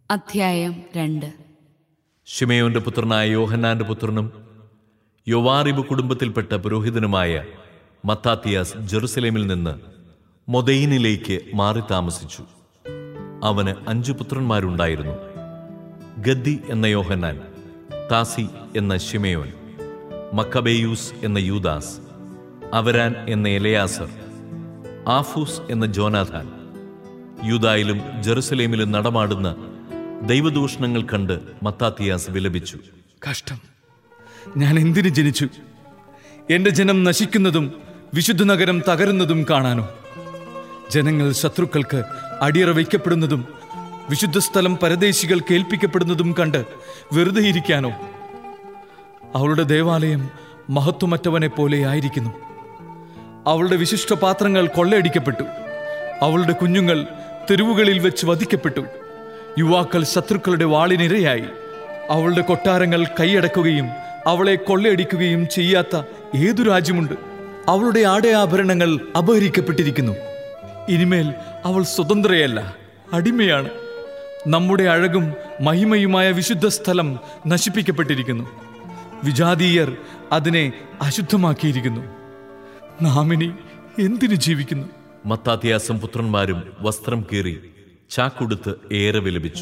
അധ്യായം 2. ശിമെയോന്റെ പുത്രനായ യോഹന്നാന്റെ പുത്രനും യോവാറിബ് കുടുംബത്തിൽപ്പെട്ട പുരോഹിതനുമായ മത്താത്തിയാസ് ജെറുസലേമിൽ നിന്ന് മൊദയിനിലേക്ക് മാറി താമസിച്ചു. അവന് 5 പുത്രന്മാരുണ്ടായിരുന്നു. ഗദ്ദി എന്ന യോഹന്നാൻ, താസി എന്ന ശിമെയോൻ, മക്കബേയൂസ് എന്ന യൂദാസ്, അവരാൻ എന്ന എലയാസർ, ആഫൂസ് എന്ന ജോനാഥാൻ. യൂദായിലും ജെറുസലേമിലും നടമാടുന്ന ദൈവദൂഷണങ്ങൾ കണ്ട് മത്താത്തിയാസ് വിലപിച്ചു. കഷ്ടം! ഞാൻ എന്തിനു ജനിച്ചു? എന്റെ ജനം നശിക്കുന്നതും വിശുദ്ധ നഗരം തകരുന്നതും കാണാനോ? ജനങ്ങൾ ശത്രുക്കൾക്ക് അടിയറ വയ്ക്കപ്പെടുന്നതും വിശുദ്ധ സ്ഥലം പരദേശികൾ കേൾപ്പിക്കപ്പെടുന്നതും കണ്ട് വെറുതെ ഇരിക്കാനോ? അവളുടെ ദേവാലയം മഹത്വമറ്റവനെ പോലെ ആയിരിക്കുന്നു. അവളുടെ വിശിഷ്ട പാത്രങ്ങൾ കൊള്ളയടിക്കപ്പെട്ടു. അവളുടെ കുഞ്ഞുങ്ങൾ തെരുവുകളിൽ വെച്ച് വധിക്കപ്പെട്ടു. യുവാക്കൾ ശത്രുക്കളുടെ വാളിനിരയായി. അവളുടെ കൊട്ടാരങ്ങൾ കൈയടക്കുകയും അവളെ കൊള്ളയടിക്കുകയും ചെയ്യാത്ത ഏതു രാജ്യമുണ്ട്? അവളുടെ ആടയാഭരണങ്ങൾ അപഹരിക്കപ്പെട്ടിരിക്കുന്നു. ഇനിമേൽ അവൾ സ്വതന്ത്രയല്ല, അടിമയാണ്. നമ്മുടെ അഴകും മഹിമയുമായ വിശുദ്ധ സ്ഥലം നശിപ്പിക്കപ്പെട്ടിരിക്കുന്നു. വിജാതീയർ അതിനെ അശുദ്ധമാക്കിയിരിക്കുന്നു. നാം ഇനി എന്തിനു ജീവിക്കുന്നു? മത്താത്തിയാസും പുത്രന്മാരും വസ്ത്രം കീറി ചാക്കുടുത്ത് ഏറെ വിലപിച്ചു.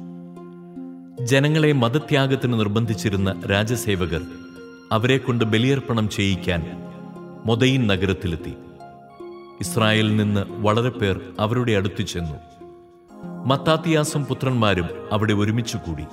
ജനങ്ങളെ മതത്യാഗത്തിന് നിർബന്ധിച്ചിരുന്ന രാജസേവകർ അവരെ കൊണ്ട് ബലിയർപ്പണം ചെയ്യിക്കാൻ മൊദയിൻ നഗരത്തിലെത്തി. ഇസ്രായേലിൽ നിന്ന് വളരെ പേർ അവരുടെ അടുത്തു ചെന്നു. മത്താത്തിയാസും പുത്രന്മാരും അവിടെ ഒരുമിച്ചു കൂടി.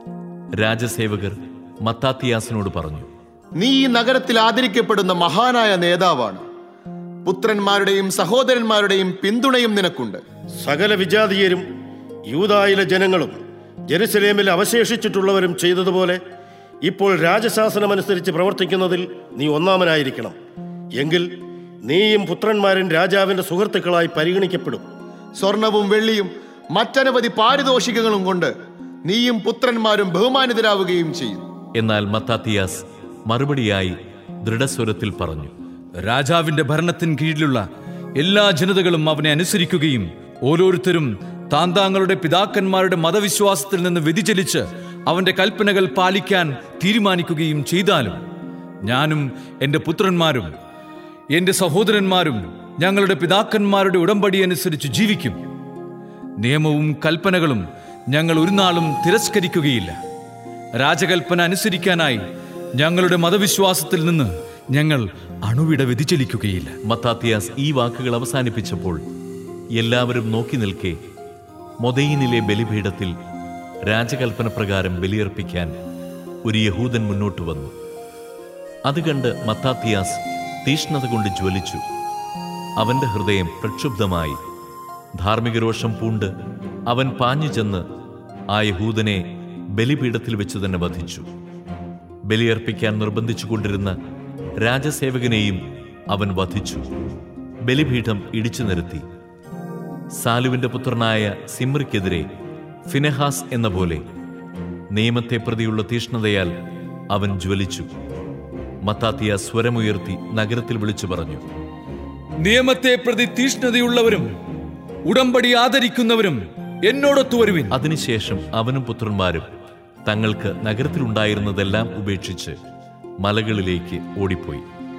രാജസേവകർ മത്താത്തിയാസിനോട് പറഞ്ഞു, നീ ഈ നഗരത്തിൽ ആദരിക്കപ്പെടുന്ന മഹാനായ നേതാവാണ്. പുത്രന്മാരുടെയും സഹോദരന്മാരുടെയും പിന്തുണയും നിനക്കുണ്ട്. സകല വിജാതീയരും യൂദായിലെ ജനങ്ങളും ജെറുസലേമിൽ അവശേഷിച്ചിട്ടുള്ളവരും ചെയ്തതുപോലെ ഇപ്പോൾ രാജശാസനമനുസരിച്ച് പ്രവർത്തിക്കുന്നതിൽ നീ ഒന്നാമനായിരിക്കണം. എങ്കിൽ നീയും പുത്രന്മാരും രാജാവിന്റെ സുഹൃത്തുക്കളായി പരിഗണിക്കപ്പെടും. സ്വർണവും വെള്ളിയും മറ്റനവധി പാരിതോഷികങ്ങളും കൊണ്ട് നീയും പുത്രന്മാരും ബഹുമാനിതരാവുകയും ചെയ്യും. എന്നാൽ മത്താത്തിയാസ് മറുപടിയായി ദൃഢസ്വരത്തിൽ പറഞ്ഞു, രാജാവിന്റെ ഭരണത്തിന് കീഴിലുള്ള എല്ലാ ജനതകളും അവനെ അനുസരിക്കുകയും ഓരോരുത്തരും താന്താങ്ങളുടെ പിതാക്കന്മാരുടെ മതവിശ്വാസത്തിൽ നിന്ന് വ്യതിചലിച്ച് അവന്റെ കൽപ്പനകൾ പാലിക്കാൻ തീരുമാനിക്കുകയും ചെയ്താലും ഞാനും എൻ്റെ പുത്രന്മാരും എൻ്റെ സഹോദരന്മാരും ഞങ്ങളുടെ പിതാക്കന്മാരുടെ ഉടമ്പടി അനുസരിച്ച് ജീവിക്കും. നിയമവും കൽപ്പനകളും ഞങ്ങൾ ഒരു നാളും തിരസ്കരിക്കുകയില്ല. രാജകൽപ്പന അനുസരിക്കാനായി ഞങ്ങളുടെ മതവിശ്വാസത്തിൽ നിന്ന് ഞങ്ങൾ അണുവിട വ്യതിചലിക്കുകയില്ല. മത്താത്തിയാസ് ഈ വാക്കുകൾ അവസാനിപ്പിച്ചപ്പോൾ എല്ലാവരും നോക്കി നിൽക്കെ മൊദയിനിലെ ബലിപീഠത്തിൽ രാജകൽപ്പന പ്രകാരം ബലിയർപ്പിക്കാൻ ഒരു യഹൂദൻ മുന്നോട്ട് വന്നു. അത് കണ്ട് മത്താത്തിയാസ് തീഷ്ണത കൊണ്ട് ജ്വലിച്ചു. അവന്റെ ഹൃദയം പ്രക്ഷുബ്ധമായി. ധാർമ്മികരോഷം പൂണ്ട് അവൻ പാഞ്ഞു ചെന്ന് ആ യഹൂദനെ ബലിപീഠത്തിൽ വെച്ച് തന്നെ വധിച്ചു. ബലിയർപ്പിക്കാൻ നിർബന്ധിച്ചു കൊണ്ടിരുന്ന രാജസേവകനെയും അവൻ വധിച്ചു. ബലിപീഠം ഇടിച്ചു നിരത്തി. സാലുവിന്റെ പുത്രനായ സിമ്രിക്കെതിരെ ഫിനെഹാസ് എന്ന പോലെ നിയമത്തെ പ്രതിയുള്ള തീഷ്ണതയാൽ അവൻ ജ്വലിച്ചു. മത്താത്തിയ സ്വരമുയർത്തി നഗരത്തിൽ വിളിച്ചു പറഞ്ഞു, നിയമത്തെ പ്രതി തീഷ്ണതയുള്ളവരും ഉടമ്പടി ആദരിക്കുന്നവരും എന്നോടൊത്തു വരുവിൻ. അതിനുശേഷം അവനും പുത്രന്മാരും തങ്ങൾക്ക് നഗരത്തിലുണ്ടായിരുന്നതെല്ലാം ഉപേക്ഷിച്ച് മലകളിലേക്ക് ഓടിപ്പോയി.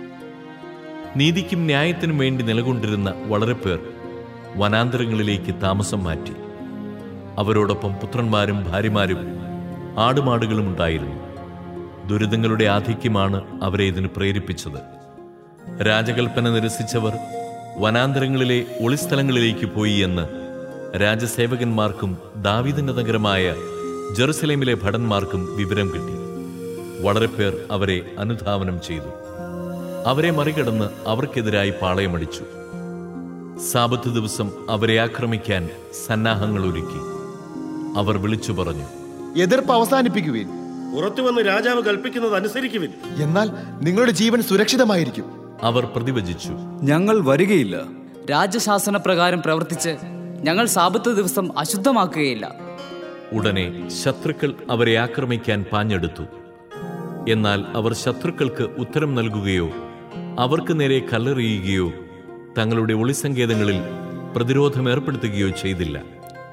നീതിക്കും ന്യായത്തിനും വേണ്ടി നിലകൊണ്ടിരുന്ന വളരെ പേർ വനാന്തരങ്ങളിലേക്ക് താമസം മാറ്റി. അവരോടൊപ്പം പുത്രന്മാരും ഭാര്യമാരും ആടുമാടുകളും ഉണ്ടായിരുന്നു. ദുരിതങ്ങളുടെ ആധിക്യമാണ് അവരെ ഇതിന് പ്രേരിപ്പിച്ചത്. രാജകൽപ്പന നിരസിച്ചവർ വനാന്തരങ്ങളിലെ ഒളിസ്ഥലങ്ങളിലേക്ക് പോയി എന്ന് രാജസേവകന്മാർക്കും ദാവീദിന്റെ നഗരമായ ജെറുസലേമിലെ ഭടന്മാർക്കും വിവരം കിട്ടി. വളരെ പേർ അവരെ അനുധാവനം ചെയ്തു. അവരെ മറികടന്ന് അവർക്കെതിരായി പാളയമടിച്ചു. സാബത്ത് ദിവസം അവരെ ആക്രമിക്കാൻ സന്നാഹങ്ങൾ ഒരുക്കി. അവർ വിളിച്ചു പറഞ്ഞു, എതിർപ്പ് അവസാനിപ്പിക്കുവിൻ. പുറത്തു വന്ന് രാജാവ് കൽപ്പിക്കുന്നത് അനുസരിക്കുവിൻ. എന്നാൽ നിങ്ങളുടെ ജീവൻ സുരക്ഷിതമായിരിക്കും. അവർ പ്രതിവചിച്ചു, ഞങ്ങൾ വരികയില്ല. രാജശാസന പ്രകാരം പ്രവർത്തിച്ച് ഞങ്ങൾ സാബത്ത് ദിവസം അശുദ്ധമാക്കുകയില്ല. ഉടനെ ശത്രുക്കൾ അവരെ ആക്രമിക്കാൻ പാഞ്ഞെടുത്തു. എന്നാൽ അവർ ശത്രുക്കൾക്ക് ഉത്തരം നൽകുകയോ അവർക്ക് നേരെ കല്ലെറിയുകയോ തങ്ങളുടെ ഒളിസങ്കേതങ്ങളിൽ പ്രതിരോധം ഏർപ്പെടുത്തുകയോ ചെയ്തില്ല.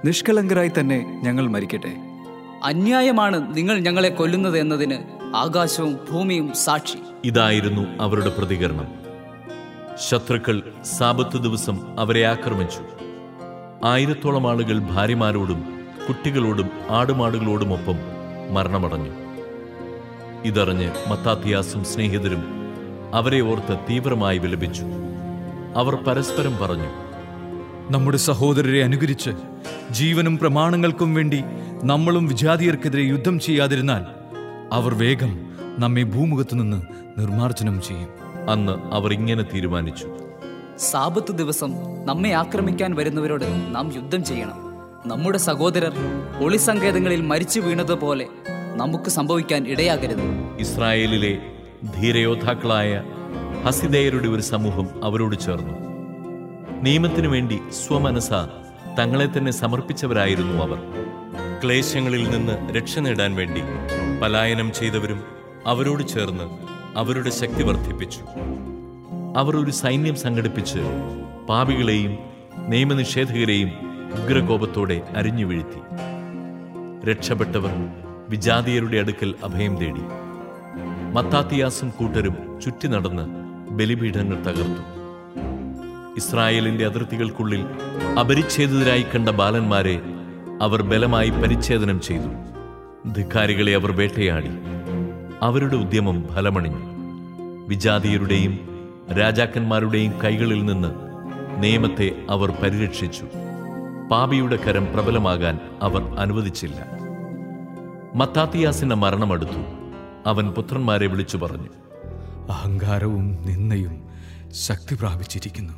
നിഷ്കളങ്കരായി തന്നെ ഞങ്ങൾ മരിക്കട്ടെ. അന്യായമാണ് നിങ്ങൾ ഞങ്ങളെ കൊല്ലുന്നത് എന്നതിന് ആകാശവും ഭൂമിയും സാക്ഷി. ഇതായിരുന്നു അവരുടെ പ്രതികരണം. ശത്രുക്കൾ സാബത്ത് ദിവസം അവരെ ആക്രമിച്ചു. 1000-ഓളം ആളുകൾ ഭാര്യമാരോടും കുട്ടികളോടും ആടുമാടുകളോടുമൊപ്പം മരണമടഞ്ഞു. ഇതറിഞ്ഞ് മത്താത്തിയാസും സ്നേഹിതരും അവരെ ഓർത്ത് തീവ്രമായി വിലപിച്ചു. അവർ പരസ്പരം പറഞ്ഞു, നമ്മുടെ സഹോദരരെ അനുകരിച്ച് ജീവനും പ്രമാണങ്ങൾക്കും വേണ്ടി നമ്മളും വിജാതിയർക്കെതിരെ യുദ്ധം ചെയ്യാതിരുന്നാൽ അവർ വേഗം നമ്മെ ഭൂമുഖത്തുനിന്ന് നിർമ്മാർജ്ജനം ചെയ്യും. അന്ന് അവർ ഇങ്ങനെ തീരുമാനിച്ചു: സാബത്ത് ദിവസം നമ്മെ ആക്രമിക്കാൻ വരുന്നവരോട് നാം യുദ്ധം ചെയ്യണം. നമ്മുടെ സഹോദരർ ഒളിസങ്കേതങ്ങളിൽ മരിച്ചു വീണതുപോലെ നമുക്ക് സംഭവിക്കാൻ ഇടയാകരുത്. ഇസ്രായേലിലെ ധീരയോദ്ധാക്കളായ ഹസിദേയരുടെ ഒരു സമൂഹം അവരോട് ചേർന്നു. നിയമത്തിനു വേണ്ടി സ്വമനസ തങ്ങളെ തന്നെ സമർപ്പിച്ചവരായിരുന്നു അവർ. ക്ലേശങ്ങളിൽ നിന്ന് രക്ഷ നേടാൻ വേണ്ടി പലായനം ചെയ്തവരും അവരോട് ചേർന്ന് അവരുടെ ശക്തി വർദ്ധിപ്പിച്ചു. അവർ ഒരു സൈന്യം സംഘടിപ്പിച്ച് പാപികളെയും നിയമനിഷേധകരെയും ഉഗ്രകോപത്തോടെ അരിഞ്ഞു വീഴ്ത്തി. രക്ഷപ്പെട്ടവർ വിജാതിയരുടെ അടുക്കൽ അഭയം തേടി. മത്താത്തിയാസും കൂട്ടരും ചുറ്റി നടന്ന് ബലിപീഠങ്ങൾ തകർത്തു. ഇസ്രായേലിന്റെ അതിർത്തികൾക്കുള്ളിൽ അപരിച്ഛേദിതരായി കണ്ട ബാലന്മാരെ അവർ ബലമായി പരിച്ഛേദനം ചെയ്തു. ധിക്കാരികളെ അവർ വേട്ടയാടി. അവരുടെ ഉദ്യമം ഫലമണിഞ്ഞു. വിജാതിയരുടെയും രാജാക്കന്മാരുടെയും കൈകളിൽ നിന്ന് നിയമത്തെ അവർ പരിരക്ഷിച്ചു. പാപിയുടെ കരം പ്രബലമാകാൻ അവർ അനുവദിച്ചില്ല. മത്താത്തിയാസിന്റെ മരണമടുത്തു. അവൻ പുത്രന്മാരെ വിളിച്ചു പറഞ്ഞു: അഹങ്കാരവും നിന്ദയും ശക്തി പ്രാപിച്ചിരിക്കുന്നു.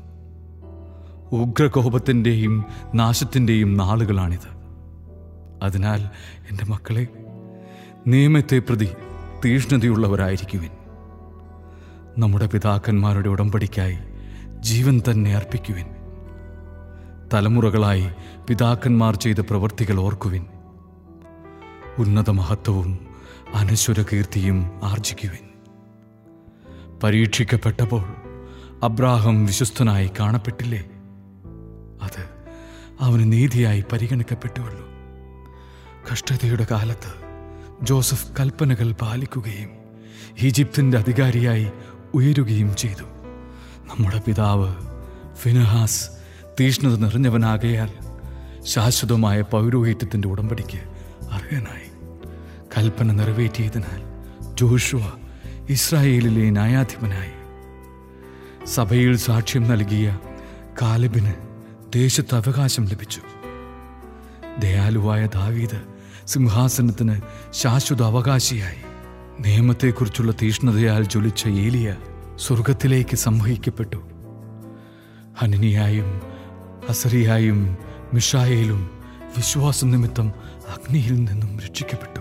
ഉഗ്രകോപത്തിൻ്റെയും നാശത്തിൻ്റെയും നാളുകളാണിത്. അതിനാൽ എൻ്റെ മക്കളെ, നിയമത്തെ പ്രതി തീഷ്ണതയുള്ളവരായിരിക്കുവിൻ. നമ്മുടെ പിതാക്കന്മാരുടെ ഉടമ്പടിക്കായി ജീവൻ തന്നെ അർപ്പിക്കുവിൻ. തലമുറകളായി പിതാക്കന്മാർ ചെയ്ത പ്രവൃത്തികൾ ഓർക്കുവിൻ. ഉന്നത മഹത്വവും അനശ്വര കീർത്തിയും ആർജിക്കുവിൻ. പരീക്ഷിക്കപ്പെട്ടപ്പോൾ അബ്രാഹാം വിശ്വസ്തനായി കാണപ്പെട്ടില്ലേ? അത് അവന് നീതിയായി പരിഗണിക്കപ്പെട്ടുവല്ലോ. കഷ്ടതയുടെ കാലത്ത് ജോസഫ് കൽപ്പനകൾ പാലിക്കുകയും ഈജിപ്തിൻ്റെ അധികാരിയായി ഉയരുകയും ചെയ്തു. നമ്മുടെ പിതാവ് ഫിനെഹാസ് തീഷ്ണത നിറഞ്ഞവനാകയാൽ ശാശ്വതമായ പൗരോഹിത്യത്തിൻ്റെ ഉടമ്പടിക്ക് അർഹനായി. കൽപ്പന നിറവേറ്റിയതിനാൽ ജോഷുവ ഇസ്രായേലിലെ ന്യായാധിപനായി. സഭയിൽ സാക്ഷ്യം നൽകിയ കാലെബിന് ദേശത്ത് അവകാശം ലഭിച്ചു. ദയാലുവായ ദാവീദ് സിംഹാസനത്തിന് ശാശ്വത അവകാശിയായി. നിയമത്തെക്കുറിച്ചുള്ള തീഷ്ണതയാൽ ജ്വലിച്ച ഏലിയ സ്വർഗത്തിലേക്ക് സംവഹിക്കപ്പെട്ടു. ഹനനിയായും അസറിയായും മിഷായേലും വിശ്വാസം നിമിത്തം അഗ്നിയിൽ നിന്നും രക്ഷിക്കപ്പെട്ടു.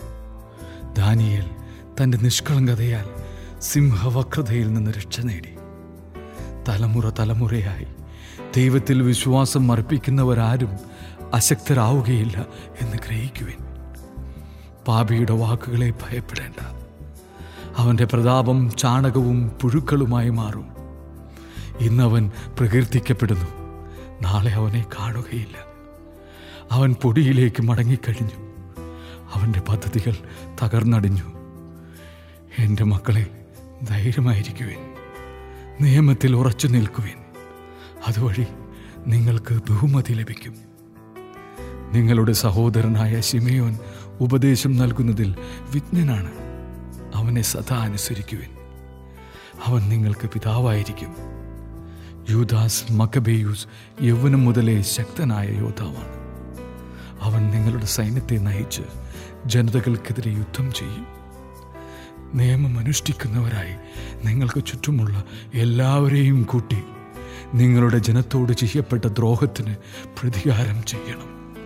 ദാനിയേൽ തൻ്റെ നിഷ്കളങ്കതയാൽ സിംഹവക്രതയിൽ നിന്ന് രക്ഷ നേടി. തലമുറ തലമുറയായി ദൈവത്തിൽ വിശ്വാസം അർപ്പിക്കുന്നവരാരും അശക്തരാവുകയില്ല എന്ന് ഗ്രഹിക്കുവിൻ. പാപിയുടെ വാക്കുകളെ ഭയപ്പെടേണ്ട. അവൻ്റെ പ്രതാപം ചാണകവും പുഴുക്കളുമായി മാറും. ഇന്നവൻ പ്രകീർത്തിക്കപ്പെടുന്നു, നാളെ അവനെ കാണുകയില്ല. അവൻ പൊടിയിലേക്ക് മടങ്ങിക്കഴിഞ്ഞു. അവൻ്റെ പദ്ധതികൾ തകർന്നടിഞ്ഞു. എൻ്റെ മക്കളെ, ധൈര്യമായിരിക്കുവിൻ. നിയമത്തിൽ ഉറച്ചു നിൽക്കുവിൻ. അതുവഴി നിങ്ങൾക്ക് ബഹുമതി ലഭിക്കും. നിങ്ങളുടെ സഹോദരനായ ശിമയോൻ ഉപദേശം നൽകുന്നതിൽ വിജ്ഞനാണ്. അവനെ സദാ അനുസരിക്കുവിൻ. അവൻ നിങ്ങൾക്ക് പിതാവായിരിക്കും. യൂദാസ് മക്കബേയൂസ് യൗവനം മുതലേ ശക്തനായ യോദ്ധാവാണ്. അവൻ നിങ്ങളുടെ സൈന്യത്തെ നയിച്ച് ജനതകൾക്കെതിരെ യുദ്ധം ചെയ്യും. നിയമം അനുഷ്ഠിക്കുന്നവരായി നിങ്ങൾക്ക് ചുറ്റുമുള്ള എല്ലാവരെയും കൂട്ടി നിങ്ങളുടെ ജനത്തോട് ചെയ്യപ്പെട്ട ദ്രോഹത്തിന് പ്രതികാരം ചെയ്യണം.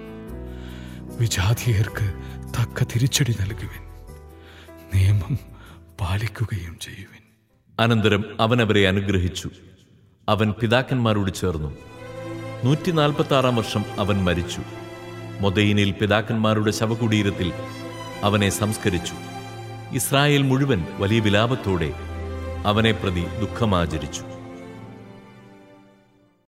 വിജാതിയർക്ക് തക്ക തിരിച്ചടി നൽകുവിൻ. നിയമം പാലിക്കുകയും ചെയ്യുവിൻ. അനന്തരം അവൻ അവരെ അനുഗ്രഹിച്ചു. അവൻ പിതാക്കന്മാരോട് ചേർന്നു. 146 വർഷം അവൻ മരിച്ചു. മൊദയിനിൽ പിതാക്കന്മാരുടെ ശവകുടീരത്തിൽ അവനെ സംസ്കരിച്ചു. ഇസ്രായേൽ മുഴുവൻ വലിയ വിലാപത്തോടെ അവനെ പ്രതി ദുഃഖമാചരിച്ചു.